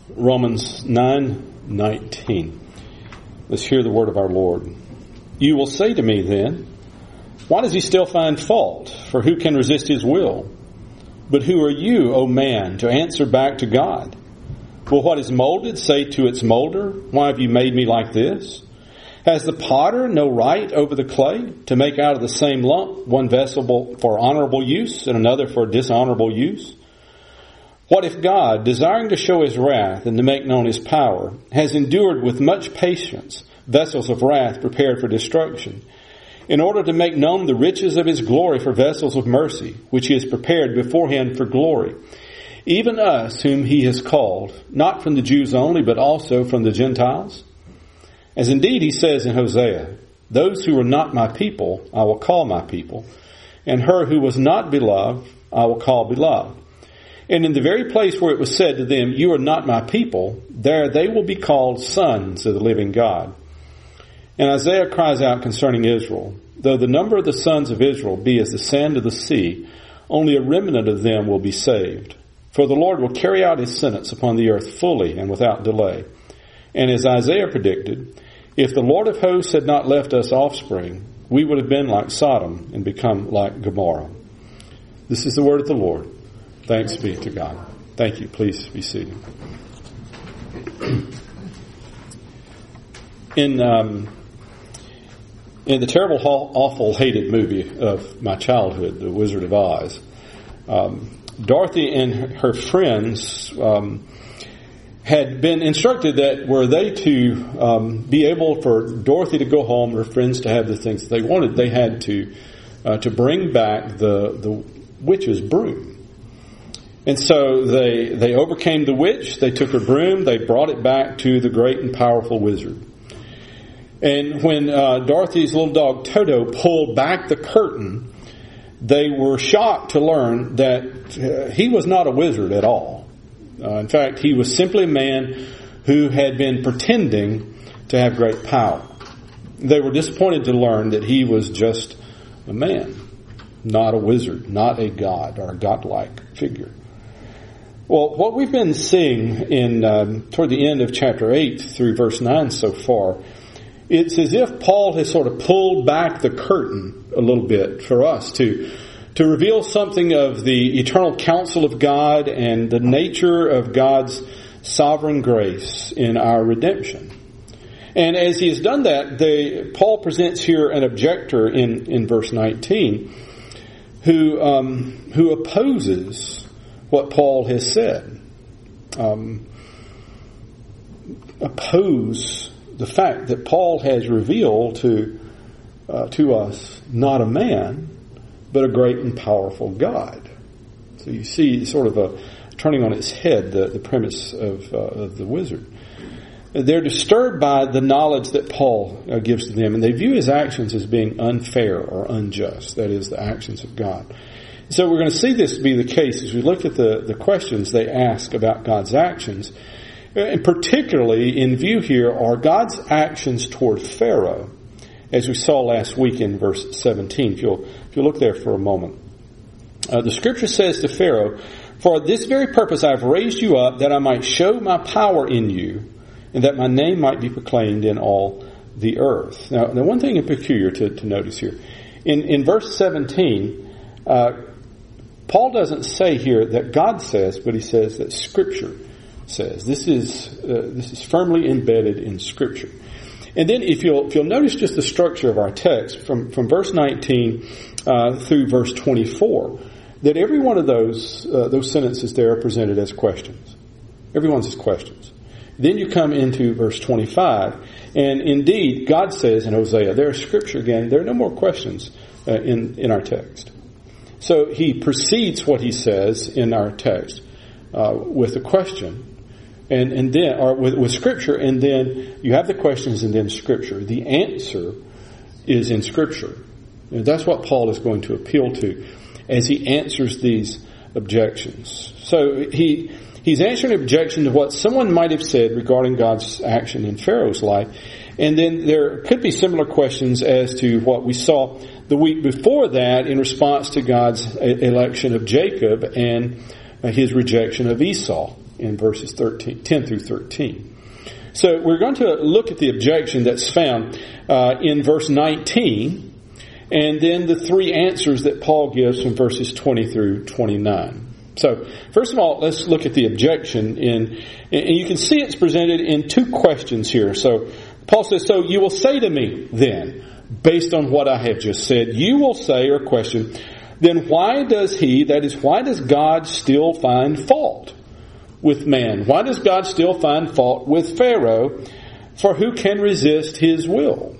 Romans 9:19. Let's hear the word of our Lord. You will say to me then, why does he still find fault? For who can resist his will? But who are you, O man, to answer back to God? Will what is molded say to its molder, why have you made me like this? Has the potter no right over the clay to make out of the same lump one vessel for honorable use and another for dishonorable use? What if God, desiring to show his wrath and to make known his power, has endured with much patience vessels of wrath prepared for destruction, in order to make known the riches of his glory for vessels of mercy, which he has prepared beforehand for glory, even us whom he has called, not from the Jews only, but also from the Gentiles? As indeed he says in Hosea, those who were not my people, I will call my people, and her who was not beloved, I will call beloved. And in the very place where it was said to them, you are not my people, there they will be called sons of the living God. And Isaiah cries out concerning Israel, though the number of the sons of Israel be as the sand of the sea, only a remnant of them will be saved. For the Lord will carry out his sentence upon the earth fully and without delay. And as Isaiah predicted, if the Lord of hosts had not left us offspring, we would have been like Sodom and become like Gomorrah. This is the word of the Lord. Thanks be to God. Thank you. Please be seated. In the terrible, awful, hated movie of my childhood, The Wizard of Oz, Dorothy and her friends had been instructed that were they to be able for Dorothy to go home, her friends to have the things that they wanted, they had to bring back the witch's broom. And so they overcame the witch, they took her broom, they brought it back to the great and powerful wizard. And when Dorothy's little dog Toto pulled back the curtain, they were shocked to learn that he was not a wizard at all. In fact, he was simply a man who had been pretending to have great power. They were disappointed to learn that he was just a man, not a wizard, not a god or a godlike figure. Well, what we've been seeing in toward the end of chapter 8 through verse 9 so far, it's as if Paul has sort of pulled back the curtain a little bit for us to reveal something of the eternal counsel of God and the nature of God's sovereign grace in our redemption. And as he has done that, Paul presents here an objector in verse 19 who opposes what Paul has said. Oppose the fact that Paul has revealed to us not a man, but a great and powerful God. So you see sort of a turning on its head the premise of the wizard. They're disturbed by the knowledge that Paul gives to them, and they view his actions as being unfair or unjust. That is, the actions of God. So we're going to see this be the case as we look at the questions they ask about God's actions. And particularly in view here are God's actions toward Pharaoh, as we saw last week in verse 17. If you'll look there for a moment. The scripture says to Pharaoh, for this very purpose I have raised you up, that I might show my power in you, and that my name might be proclaimed in all the earth. Now one thing in peculiar to notice here. In verse 17, Paul doesn't say here that God says, but he says that Scripture says. This is firmly embedded in Scripture. And then if you'll notice just the structure of our text from verse 19 through verse 24, that every one of those sentences there are presented as questions. Every one's as questions. Then you come into verse 25, and indeed God says in Hosea, there is Scripture again. There are no more questions in our text. So he precedes what he says in our text with a question, and then or with Scripture, and then you have the questions and then Scripture. The answer is in Scripture, and that's what Paul is going to appeal to as he answers these objections. So he's answering an objection to what someone might have said regarding God's action in Pharaoh's life. And then there could be similar questions as to what we saw the week before that in response to God's election of Jacob and his rejection of Esau. in verses 10 through 13. So we're going to look at the objection that's found in verse 19, and then the three answers that Paul gives from verses 20 through 29. So, first of all, let's look at the objection, and you can see it's presented in two questions here. So, Paul says, so you will say to me then, based on what I have just said, you will say or question, then why does God still find fault with man? Why does God still find fault with Pharaoh? For who can resist his will?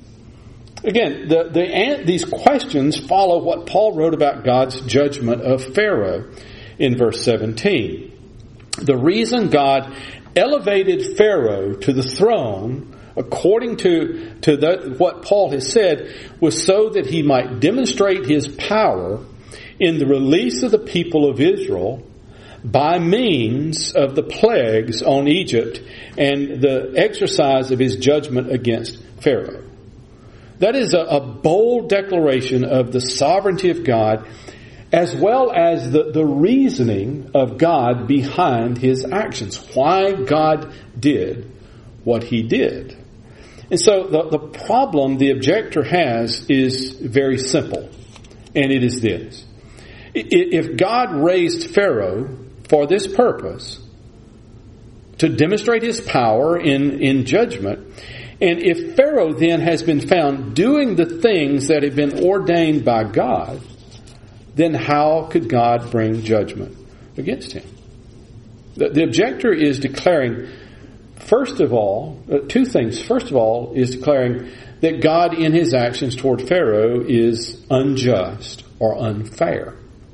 Again, these questions follow what Paul wrote about God's judgment of Pharaoh in verse 17. The reason God elevated Pharaoh to the throne, according to what Paul has said, was so that he might demonstrate his power in the release of the people of Israel by means of the plagues on Egypt and the exercise of his judgment against Pharaoh. That is a bold declaration of the sovereignty of God, as well as the reasoning of God behind his actions. Why God did what he did. And so the problem the objector has is very simple. And it is this. If God raised Pharaoh for this purpose, to demonstrate his power in judgment, and if Pharaoh then has been found doing the things that have been ordained by God, then how could God bring judgment against him? The objector is declaring, first of all, two things. First of all, is declaring that God in his actions toward Pharaoh is unjust or unfair.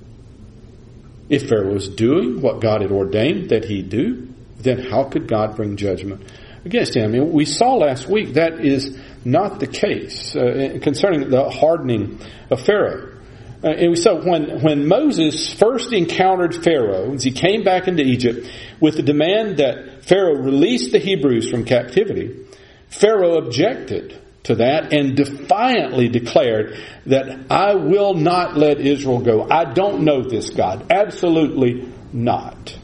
If Pharaoh was doing what God had ordained that he do, then how could God bring judgment against him? I mean, we saw last week that is not the case concerning the hardening of Pharaoh. And we saw when Moses first encountered Pharaoh, as he came back into Egypt with the demand that Pharaoh release the Hebrews from captivity, Pharaoh objected to that and defiantly declared that I will not let Israel go. I don't know this God. Absolutely not.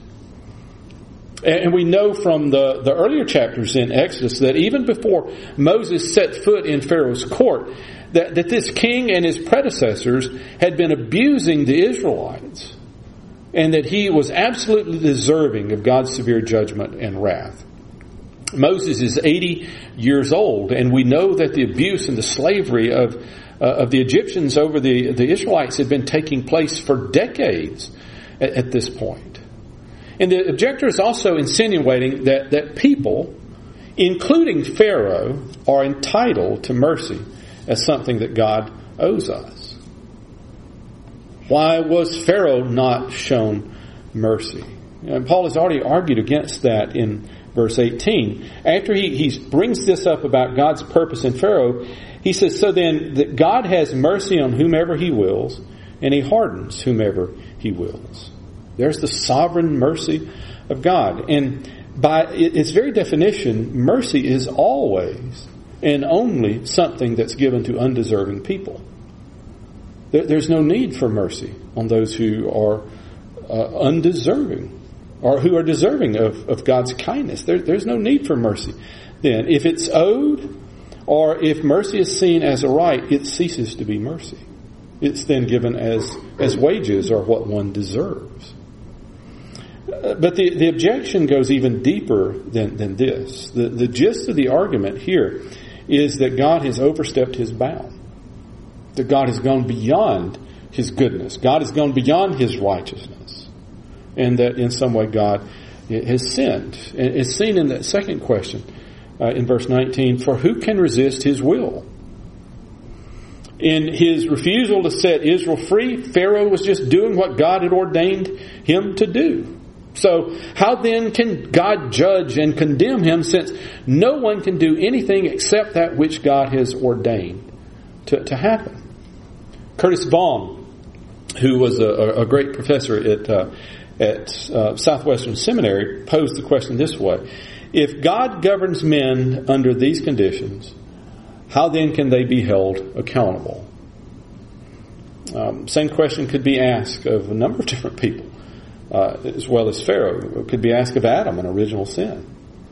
And we know from the earlier chapters in Exodus that even before Moses set foot in Pharaoh's court, that this king and his predecessors had been abusing the Israelites, and that he was absolutely deserving of God's severe judgment and wrath. Moses is 80 years old, and we know that the abuse and the slavery of the Egyptians over the Israelites had been taking place for decades at this point. And the objector is also insinuating that people, including Pharaoh, are entitled to mercy as something that God owes us. Why was Pharaoh not shown mercy? And Paul has already argued against that in verse 18. After he brings this up about God's purpose in Pharaoh, he says, so then that God has mercy on whomever he wills, and he hardens whomever he wills. There's the sovereign mercy of God. And by its very definition, mercy is always and only something that's given to undeserving people. There's no need for mercy on those who are undeserving or who are deserving of God's kindness. There's no need for mercy. Then, if it's owed or if mercy is seen as a right, it ceases to be mercy. It's then given as wages or what one deserves. But the objection goes even deeper than this. The gist of the argument here is that God has overstepped his bound. That God has gone beyond his goodness. God has gone beyond his righteousness. And that in some way God has sinned. And it's seen in that second question in verse 19, for who can resist his will? In his refusal to set Israel free, Pharaoh was just doing what God had ordained him to do. So how then can God judge and condemn him, since no one can do anything except that which God has ordained to happen? Curtis Vaughan, who was a great professor at Southwestern Seminary, posed the question this way. If God governs men under these conditions, how then can they be held accountable? Same question could be asked of a number of different people. as well as Pharaoh. It could be asked of Adam, an original sin.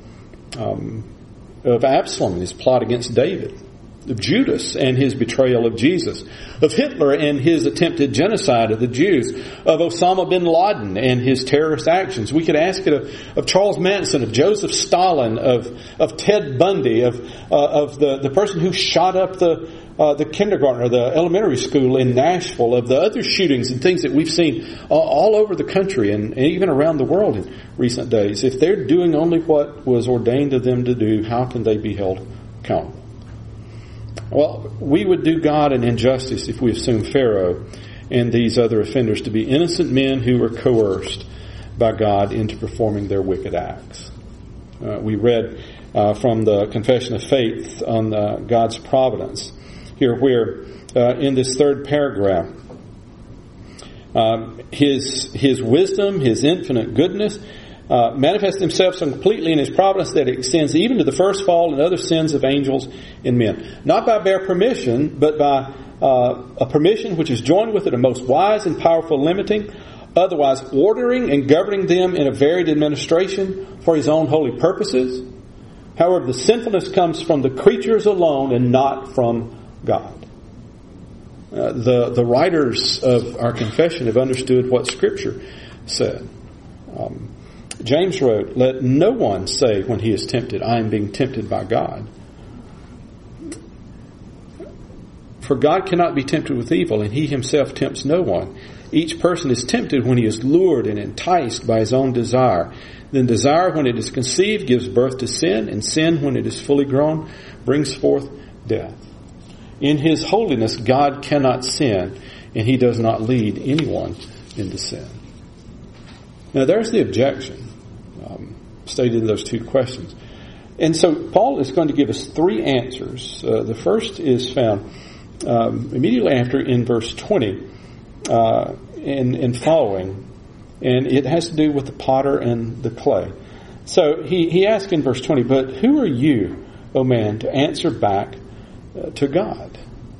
Of Absalom and his plot against David. Of Judas and his betrayal of Jesus. Of Hitler and his attempted genocide of the Jews. Of Osama bin Laden and his terrorist actions. We could ask it of Charles Manson, of Joseph Stalin, of Ted Bundy, of the person who shot up the kindergarten or the elementary school in Nashville, of the other shootings and things that we've seen all over the country and even around the world in recent days. If they're doing only what was ordained of them to do, how can they be held accountable? Well, we would do God an injustice if we assume Pharaoh and these other offenders to be innocent men who were coerced by God into performing their wicked acts. We read from the Confession of Faith on God's providence here, where in this third paragraph, His wisdom, His infinite goodness, manifests Himself so completely in His providence that it extends even to the first fall and other sins of angels and men. Not by bare permission, but by a permission which is joined with it a most wise and powerful limiting, otherwise ordering and governing them in a varied administration for His own holy purposes. However, the sinfulness comes from the creatures alone and not from God. The writers of our confession have understood what Scripture said. James wrote, "Let no one say when he is tempted, I am being tempted by God. For God cannot be tempted with evil, and He Himself tempts no one. Each person is tempted when he is lured and enticed by his own desire. Then desire, when it is conceived, gives birth to sin, and sin, when it is fully grown, brings forth death." In His holiness, God cannot sin, and He does not lead anyone into sin. Now, there's the objection stated in those two questions. And so Paul is going to give us three answers. The first is found immediately after in verse 20 and following. And it has to do with the potter and the clay. So he asks in verse 20, "But who are you, O man, to answer back to God?"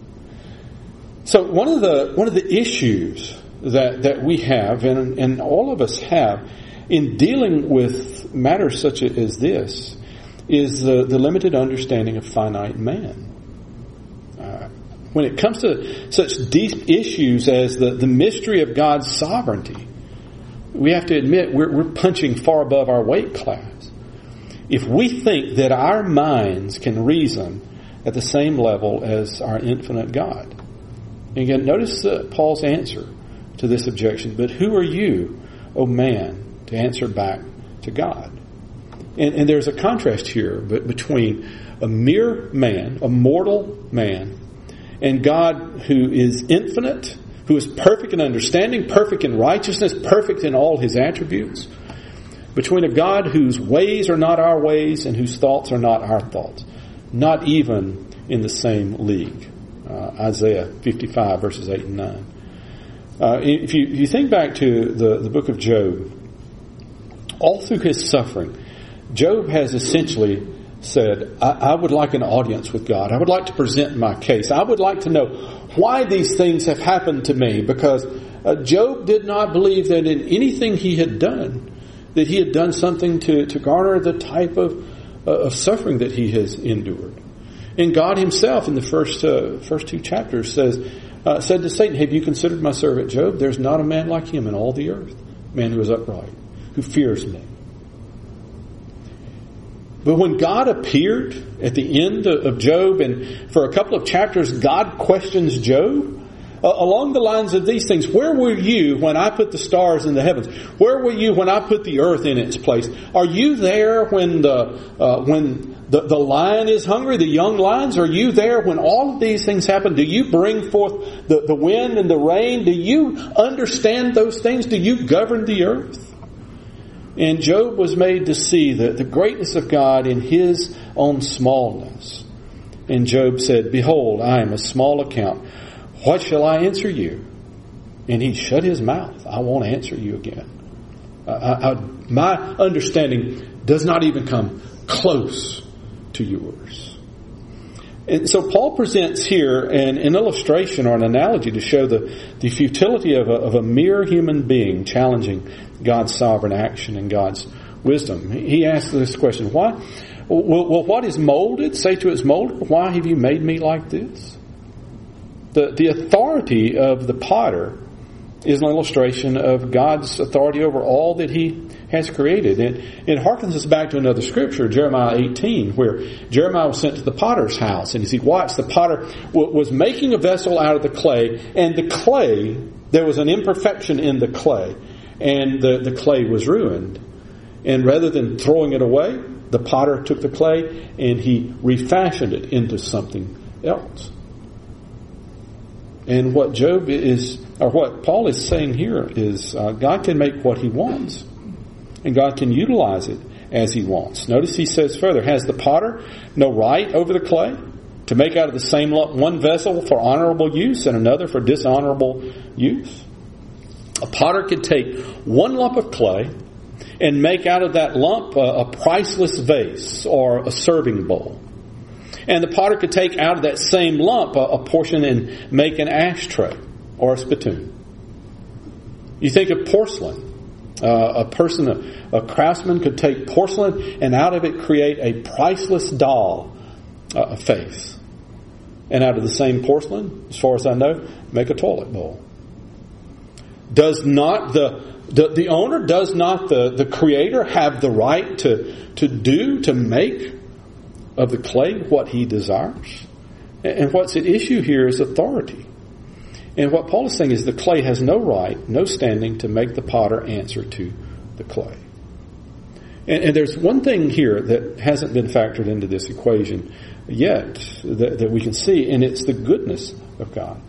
So one of the issues that we have, and all of us have, in dealing with matters such as this, is the limited understanding of finite man. When it comes to such deep issues as the mystery of God's sovereignty, we have to admit we're punching far above our weight class. If we think that our minds can reason at the same level as our infinite God. And again, notice Paul's answer to this objection. "But who are you, O man, to answer back to God?" And there's a contrast here between a mere man, a mortal man, and God who is infinite, who is perfect in understanding, perfect in righteousness, perfect in all His attributes. Between a God whose ways are not our ways and whose thoughts are not our thoughts. Not even in the same league. Isaiah 55 verses 8 and 9. If you think back to the book of Job, all through his suffering, Job has essentially said, I would like an audience with God. I would like to present my case. I would like to know why these things have happened to me, because Job did not believe that in anything he had done, that he had done something to garner the type of suffering that he has endured. And God Himself in the first two chapters said to Satan, "Have you considered my servant Job? There's not a man like him in all the earth, a man who is upright, who fears me." But when God appeared at the end of Job, and for a couple of chapters God questions Job along the lines of these things: "Where were you when I put the stars in the heavens? Where were you when I put the earth in its place? Are you there when the lion is hungry, the young lions? Are you there when all of these things happen? Do you bring forth the wind and the rain? Do you understand those things? Do you govern the earth?" And Job was made to see the greatness of God in his own smallness. And Job said, "Behold, I am of small account. What shall I answer you?" And he shut his mouth. "I won't answer you again. My understanding does not even come close to yours." And so Paul presents here an illustration or an analogy to show the futility of a mere human being challenging God's sovereign action and God's wisdom. He asks this question, why? Will what is molded say to its molder, why have you made me like this? The authority of the potter is an illustration of God's authority over all that He has created. And it harkens us back to another scripture, Jeremiah 18, where Jeremiah was sent to the potter's house. And as he watched, the potter was making a vessel out of the clay. And the clay, there was an imperfection in the clay. And the clay was ruined. And rather than throwing it away, the potter took the clay and he refashioned it into something else. And what what Paul is saying here is God can make what He wants. And God can utilize it as He wants. Notice he says further, has the potter no right over the clay to make out of the same lump one vessel for honorable use and another for dishonorable use? A potter could take one lump of clay and make out of that lump a priceless vase or a serving bowl. And the potter could take out of that same lump a portion and make an ashtray or a spittoon. You think of porcelain. A craftsman could take porcelain and out of it create a priceless doll face. And out of the same porcelain, as far as I know, make a toilet bowl. Does not the owner, does not the creator have the right to make of the clay what he desires? And what's at issue here is authority. And what Paul is saying is the clay has no right, no standing to make the potter answer to the clay. And there's one thing here that hasn't been factored into this equation yet that we can see, and it's the goodness of God.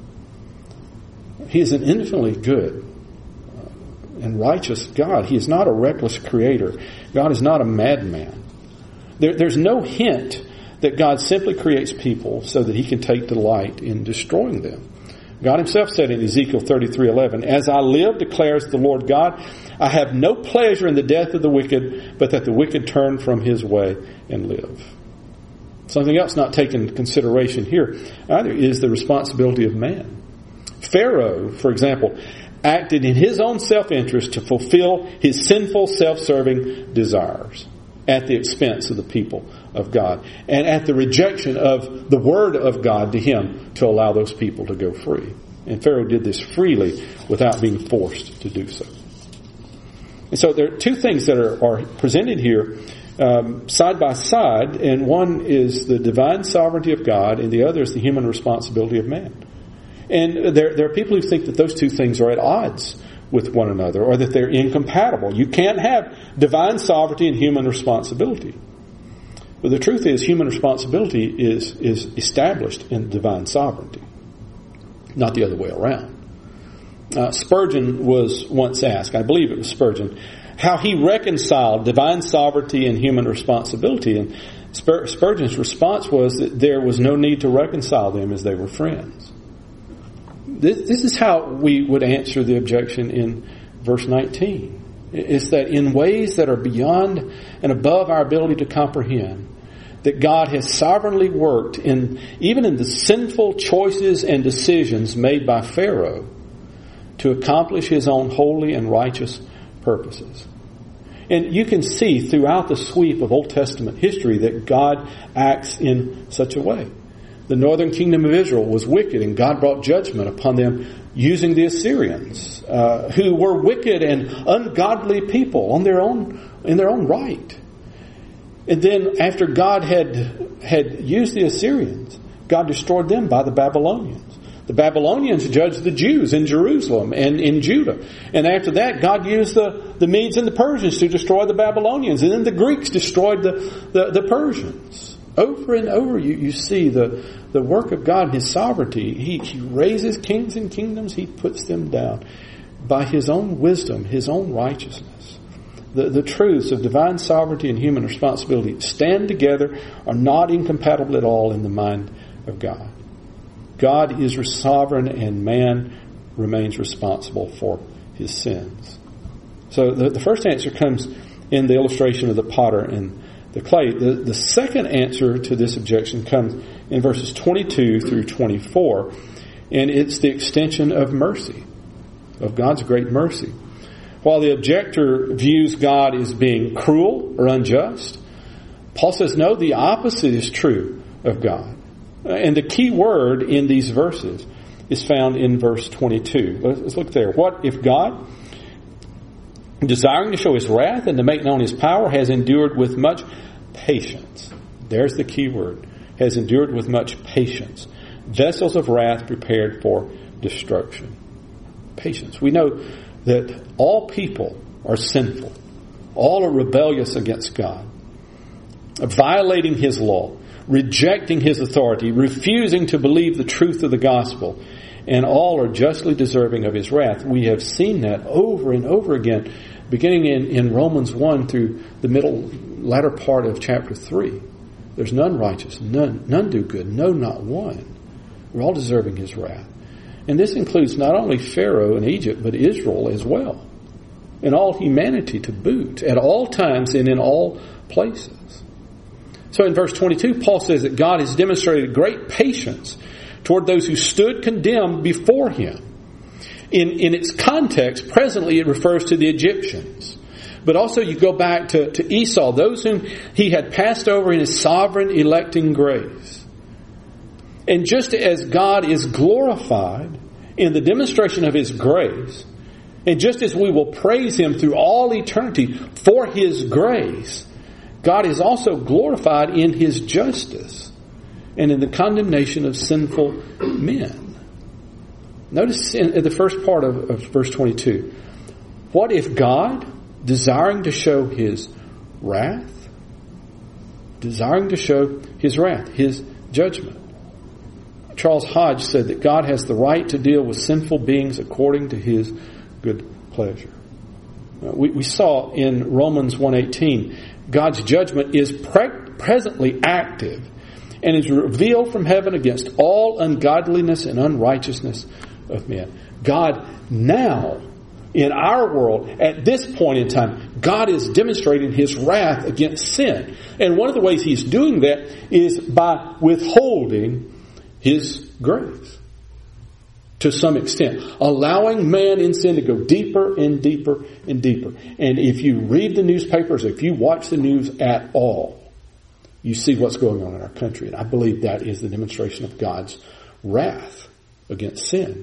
He is an infinitely good and righteous God. He is not a reckless creator. God is not a madman. There's no hint that God simply creates people so that He can take delight in destroying them. God Himself said in Ezekiel 33:11, "As I live, declares the Lord God, I have no pleasure in the death of the wicked, but that the wicked turn from his way and live." Something else not taken into consideration here either is the responsibility of man. Pharaoh, for example, acted in his own self-interest to fulfill his sinful, self-serving desires at the expense of the people of God and at the rejection of the word of God to him to allow those people to go free. And Pharaoh did this freely without being forced to do so. And so there are two things that are presented here side by side, and one is the divine sovereignty of God and the other is the human responsibility of man. And there are people who think that those two things are at odds with one another or that they're incompatible. You can't have divine sovereignty and human responsibility. But the truth is human responsibility is established in divine sovereignty, not the other way around. Spurgeon was once asked, I believe it was Spurgeon, how he reconciled divine sovereignty and human responsibility. And Spurgeon's response was that there was no need to reconcile them as they were friends. This is how we would answer the objection in verse 19. It's that in ways that are beyond and above our ability to comprehend, that God has sovereignly worked even in the sinful choices and decisions made by Pharaoh to accomplish His own holy and righteous purposes. And you can see throughout the sweep of Old Testament history that God acts in such a way. The northern kingdom of Israel was wicked, and God brought judgment upon them using the Assyrians, who were wicked and ungodly people in their own right. And then after God had used the Assyrians, God destroyed them by the Babylonians. The Babylonians judged the Jews in Jerusalem and in Judah. And after that, God used the Medes and the Persians to destroy the Babylonians. And then the Greeks destroyed the Persians. Over and over you see the work of God and His sovereignty. He raises kings and kingdoms. He puts them down by His own wisdom, His own righteousness. The truths of divine sovereignty and human responsibility stand together, are not incompatible at all in the mind of God. God is sovereign and man remains responsible for his sins. So the first answer comes in the illustration of the potter and the clay. The second answer to this objection comes in verses 22 through 24, and it's the extension of mercy, of God's great mercy. While the objector views God as being cruel or unjust, Paul says, no, the opposite is true of God. And the key word in these verses is found in verse 22. Let's look there. What if God, desiring to show his wrath and to make known his power, has endured with much patience? There's the key word. Has endured with much patience. Vessels of wrath prepared for destruction. Patience. We know that all people are sinful. All are rebellious against God. Violating his law. Rejecting his authority. Refusing to believe the truth of the gospel. And all are justly deserving of his wrath. We have seen that over and over again, beginning in Romans 1 through the latter part of chapter 3. There's none righteous, none do good, no, not one. We're all deserving his wrath. And this includes not only Pharaoh and Egypt, but Israel as well. And all humanity to boot, at all times and in all places. So in verse 22, Paul says that God has demonstrated great patience toward those who stood condemned before him. In its context, presently it refers to the Egyptians. But also you go back to Esau, those whom he had passed over in his sovereign electing grace. And just as God is glorified in the demonstration of his grace, and just as we will praise him through all eternity for his grace, God is also glorified in his justice and in the condemnation of sinful men. Notice in the first part of verse 22, what if God, desiring to show his wrath, his judgment. Charles Hodge said that God has the right to deal with sinful beings according to his good pleasure. We saw in Romans 1:18, God's judgment is presently active and is revealed from heaven against all ungodliness and unrighteousness of men. God now, in our world, at this point in time, God is demonstrating his wrath against sin. And one of the ways he's doing that is by withholding his grace. To some extent. Allowing man in sin to go deeper and deeper and deeper. And if you read the newspapers, if you watch the news at all, you see what's going on in our country. And I believe that is the demonstration of God's wrath against sin.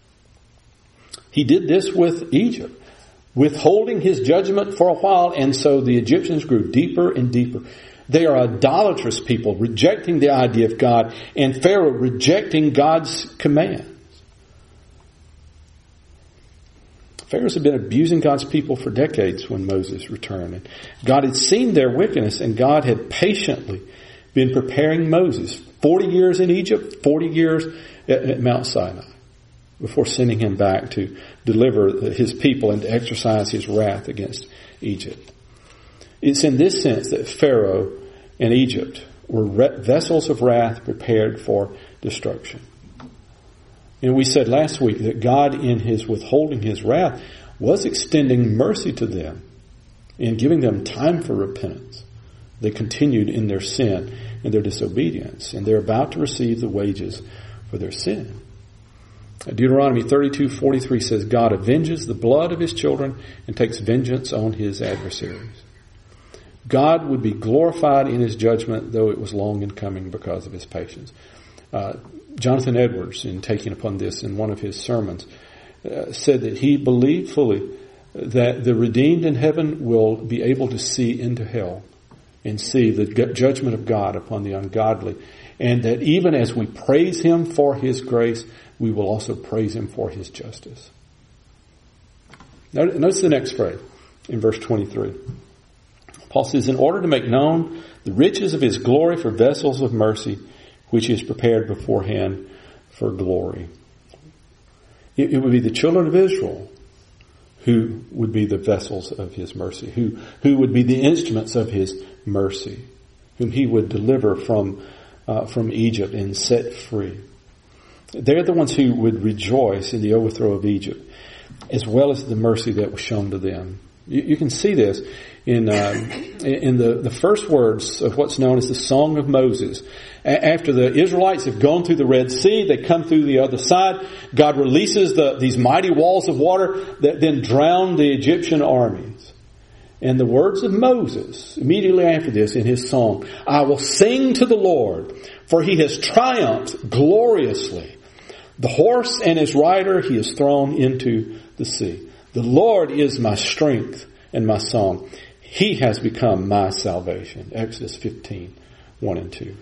He did this with Egypt, withholding his judgment for a while, and so the Egyptians grew deeper and deeper. They are idolatrous people, rejecting the idea of God, and Pharaoh rejecting God's commands. Pharaohs had been abusing God's people for decades when Moses returned. And God had seen their wickedness, and God had patiently been preparing Moses. 40 years in Egypt, 40 years at Mount Sinai, before sending him back to deliver his people and to exercise his wrath against Egypt. It's in this sense that Pharaoh and Egypt were vessels of wrath prepared for destruction. And we said last week that God, in his withholding his wrath, was extending mercy to them and giving them time for repentance. They continued in their sin and their disobedience, and they're about to receive the wages for their sin. Deuteronomy 32:43 says, God avenges the blood of his children and takes vengeance on his adversaries. God would be glorified in his judgment, though it was long in coming because of his patience. Jonathan Edwards, in taking upon this in one of his sermons, said that he believed fully that the redeemed in heaven will be able to see into hell and see the judgment of God upon the ungodly. And that even as we praise him for his grace, we will also praise him for his justice. Notice the next phrase in verse 23. Paul says, in order to make known the riches of his glory for vessels of mercy, which is prepared beforehand for glory. It would be the children of Israel who would be the vessels of his mercy, who would be the instruments of his mercy, whom he would deliver from Egypt and set free. They're the ones who would rejoice in the overthrow of Egypt, as well as the mercy that was shown to them You can see this in the first words of what's known as the Song of Moses. After the Israelites have gone through the Red Sea, they come through the other side. God releases these mighty walls of water that then drown the Egyptian armies. And the words of Moses, immediately after this in his song, I will sing to the Lord, for he has triumphed gloriously. The horse and his rider he has thrown into the sea. The Lord is my strength and my song. He has become my salvation. Exodus 15, 1 and 2.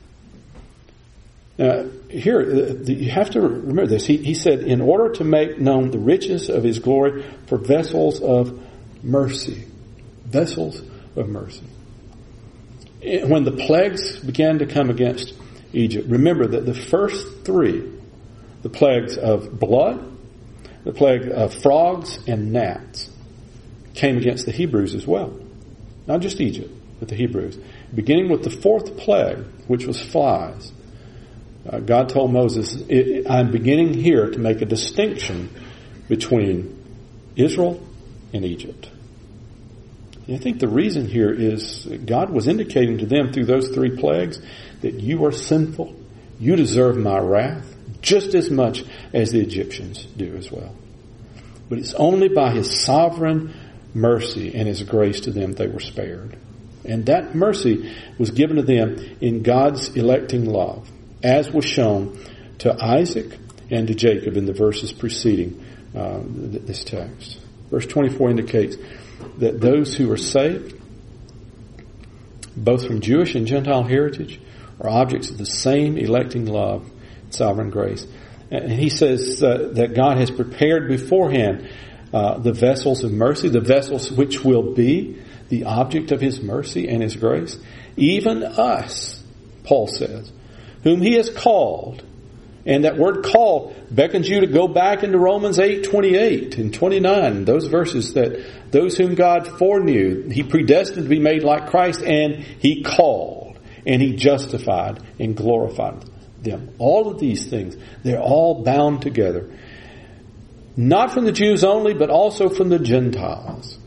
Now, here, you have to remember this. He said, in order to make known the riches of his glory for vessels of mercy. Vessels of mercy. When the plagues began to come against Egypt, remember that the first three, the plagues of blood, the plague of frogs and gnats, came against the Hebrews as well. Not just Egypt, but the Hebrews. Beginning with the fourth plague, which was flies. God told Moses, I'm beginning here to make a distinction between Israel and Egypt. And I think the reason here is God was indicating to them through those three plagues that you are sinful, you deserve my wrath just as much as the Egyptians do as well. But it's only by his sovereign mercy and his grace to them they were spared. And that mercy was given to them in God's electing love, as was shown to Isaac and to Jacob in the verses preceding this text. Verse 24 indicates that those who are saved, both from Jewish and Gentile heritage, are objects of the same electing love and sovereign grace. And he says that God has prepared beforehand the vessels of mercy, the vessels which will be the object of his mercy and his grace. Even us, Paul says, whom he has called. And that word call beckons you to go back into Romans 8:28 and 29. Those verses that those whom God foreknew, he predestined to be made like Christ, and he called, and he justified and glorified them. All of these things, they're all bound together. Not from the Jews only, but also from the Gentiles.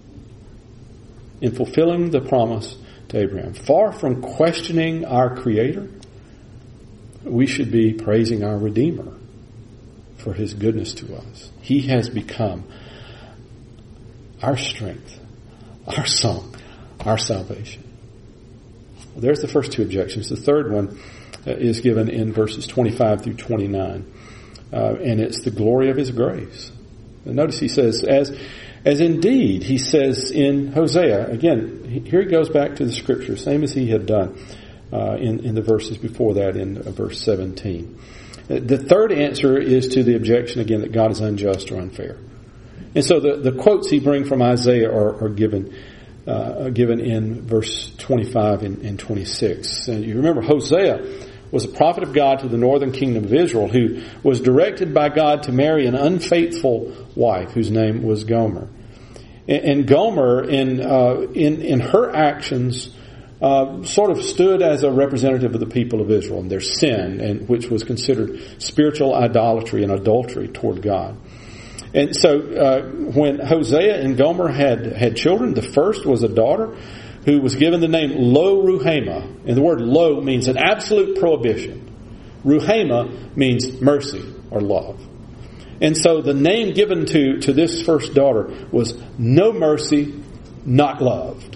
In fulfilling the promise to Abraham. Far from questioning our Creator, we should be praising our Redeemer for his goodness to us. He has become our strength, our song, our salvation. Well, there's the first two objections. The third one is given in verses 25 through 29. And it's the glory of his grace. And notice he says, as indeed, he says in Hosea, again, here he goes back to the scripture, same as he had done in the verses before that in verse 17. The third answer is to the objection again that God is unjust or unfair. And so the quotes he brings from Isaiah are given in verse 25 and 26. And you remember Hosea was a prophet of God to the northern kingdom of Israel who was directed by God to marry an unfaithful wife whose name was Gomer. And Gomer in her actions sort of stood as a representative of the people of Israel and their sin, and which was considered spiritual idolatry and adultery toward God. And so when Hosea and Gomer had children, the first was a daughter who was given the name Lo-Ruhamah. And the word Lo means an absolute prohibition. Ruhamah means mercy or love. And so the name given to this first daughter was no mercy, not loved.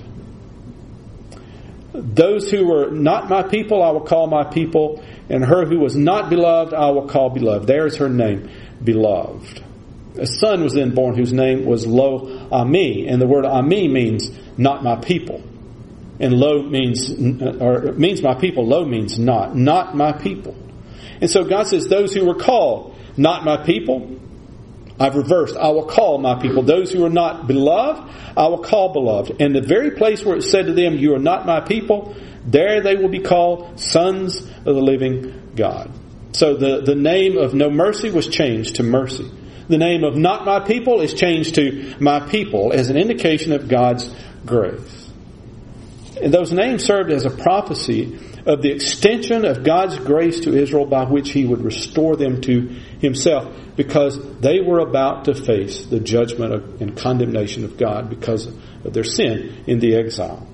Those who were not my people, I will call my people. And her who was not beloved, I will call beloved. There's her name, beloved. A son was then born whose name was Lo-Ami. And the word Ami means not my people. And Lo means my people. Lo means not my people. And so God says those who were called not my people, I've reversed. I will call my people. Those who are not beloved, I will call beloved. And the very place where it said to them, you are not my people, there they will be called sons of the living God. So the name of no mercy was changed to mercy. The name of not my people is changed to my people as an indication of God's grace. And those names served as a prophecy of the extension of God's grace to Israel by which He would restore them to Himself, because they were about to face the judgment and condemnation of God because of their sin in the exile.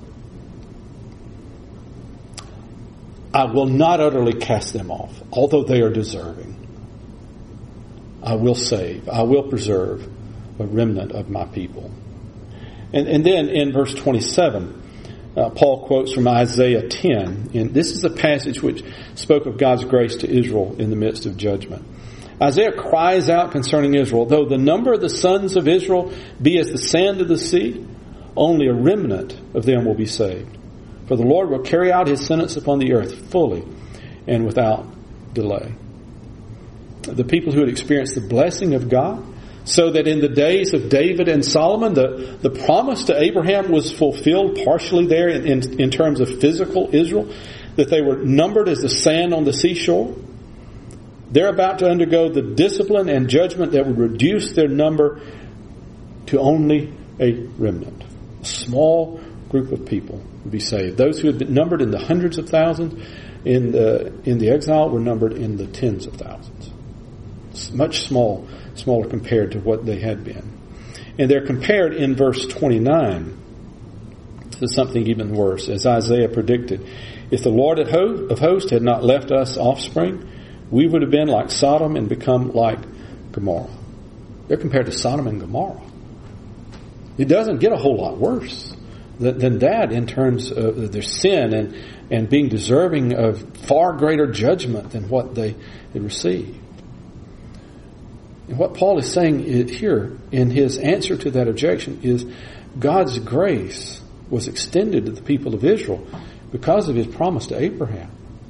I will not utterly cast them off, although they are deserving. I will save, I will preserve a remnant of my people. And then in verse 27, Paul quotes from Isaiah 10. And this is a passage which spoke of God's grace to Israel in the midst of judgment. Isaiah cries out concerning Israel, though the number of the sons of Israel be as the sand of the sea, only a remnant of them will be saved. For the Lord will carry out His sentence upon the earth fully and without delay. The people who had experienced the blessing of God, so that in the days of David and Solomon, the promise to Abraham was fulfilled partially there in terms of physical Israel, that they were numbered as the sand on the seashore. They're about to undergo the discipline and judgment that would reduce their number to only a remnant. A small group of people would be saved. Those who had been numbered in the hundreds of thousands in the exile were numbered in the tens of thousands. It's much smaller compared to what they had been. And they're compared in verse 29 to something even worse. As Isaiah predicted, if the Lord of hosts had not left us offspring, we would have been like Sodom and become like Gomorrah. They're compared to Sodom and Gomorrah. It doesn't get a whole lot worse than that in terms of their sin and being deserving of far greater judgment than what they had received. And what Paul is saying here in his answer to that objection is God's grace was extended to the people of Israel because of His promise to Abraham.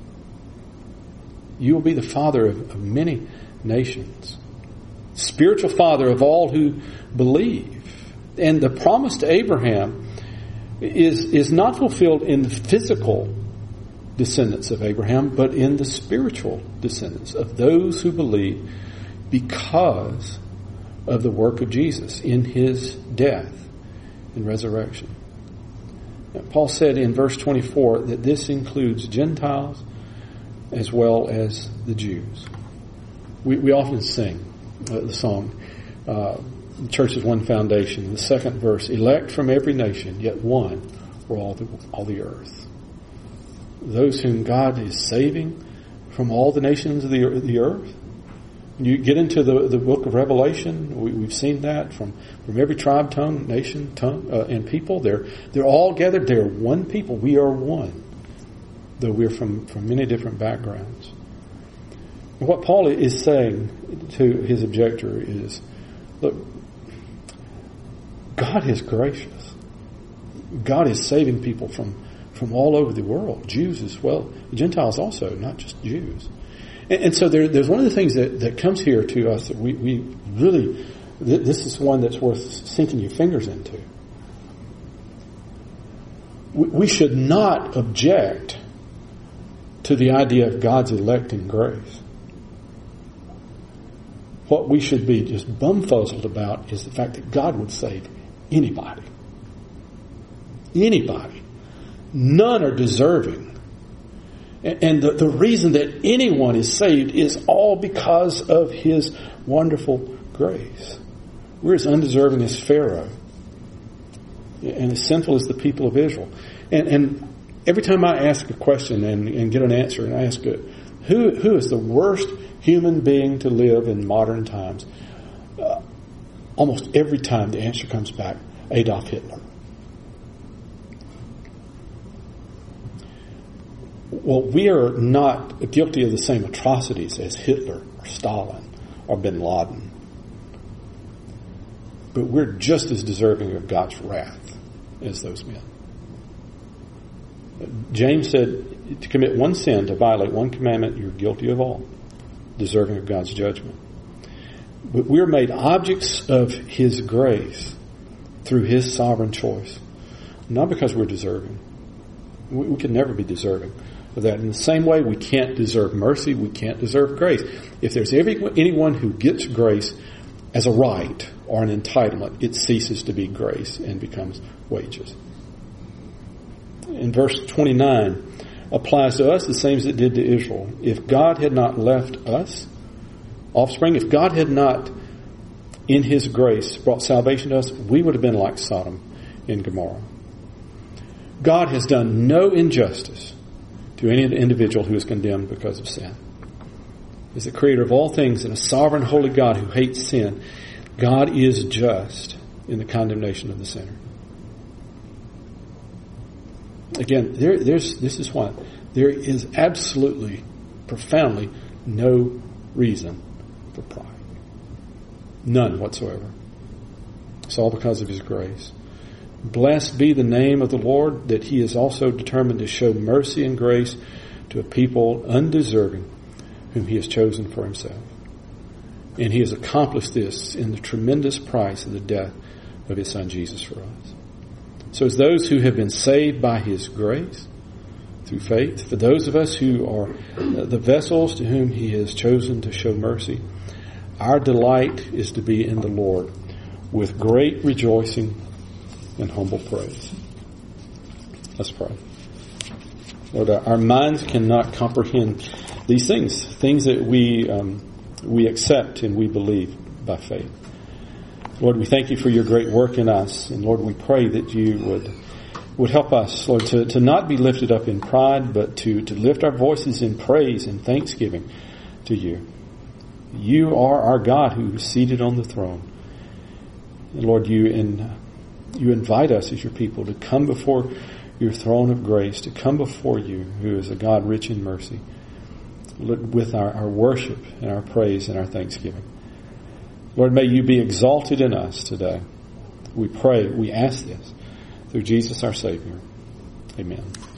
You will be the father of many nations, spiritual father of all who believe. And the promise to Abraham is not fulfilled in the physical descendants of Abraham, but in the spiritual descendants of those who believe because of the work of Jesus in His death and resurrection. And Paul said in verse 24 that this includes Gentiles as well as the Jews. We often sing the song, the church is one foundation. The second verse, elect from every nation, yet one for all the earth. Those whom God is saving from all the nations of the earth. You get into the book of Revelation, we've seen that from every tribe, tongue, nation, and people. They're all gathered. They're one people. We are one, though we're from many different backgrounds. And what Paul is saying to his objector is, look, God is gracious. God is saving people from all over the world, Jews as well, Gentiles also, not just Jews. And so there's one of the things that comes here to us that we really, this is one that's worth sinking your fingers into. We should not object to the idea of God's electing grace. What we should be just bumfuzzled about is the fact that God would save anybody. Anybody. None are deserving. And the reason that anyone is saved is all because of His wonderful grace. We're as undeserving as Pharaoh and as sinful as the people of Israel. And every time I ask a question and get an answer, and I ask it, who is the worst human being to live in modern times? Almost every time the answer comes back, Adolf Hitler. Well, we are not guilty of the same atrocities as Hitler or Stalin or bin Laden. But we're just as deserving of God's wrath as those men. James said, to commit one sin, to violate one commandment, you're guilty of all, deserving of God's judgment. But we're made objects of His grace through His sovereign choice, not because we're deserving. We can never be deserving of that. In the same way, we can't deserve mercy, we can't deserve grace. If there's anyone who gets grace as a right or an entitlement, it ceases to be grace and becomes wages. in verse 29 applies to us the same as it did to Israel. If God had not left us offspring, if God had not in His grace brought salvation to us, we would have been like Sodom and Gomorrah. God has done no injustice to any individual who is condemned because of sin. As the creator of all things and a sovereign holy God who hates sin, God is just in the condemnation of the sinner. Again, this is why there is absolutely, profoundly no reason for pride. None whatsoever. It's all because of His grace. Blessed be the name of the Lord, that He is also determined to show mercy and grace to a people undeserving, whom He has chosen for Himself. And He has accomplished this in the tremendous price of the death of His Son Jesus for us. So as those who have been saved by His grace through faith, for those of us who are the vessels to whom He has chosen to show mercy, our delight is to be in the Lord with great rejoicing and humble praise. Let's pray. Lord, our minds cannot comprehend these things that we accept and we believe by faith. Lord, we thank You for Your great work in us. And Lord, we pray that You would help us, Lord, to not be lifted up in pride, but to lift our voices in praise and thanksgiving to You. You are our God who is seated on the throne. And Lord, You invite us as Your people to come before Your throne of grace, to come before You, who is a God rich in mercy, with our worship and our praise and our thanksgiving. Lord, may You be exalted in us today. We pray, we ask this through Jesus our Savior. Amen.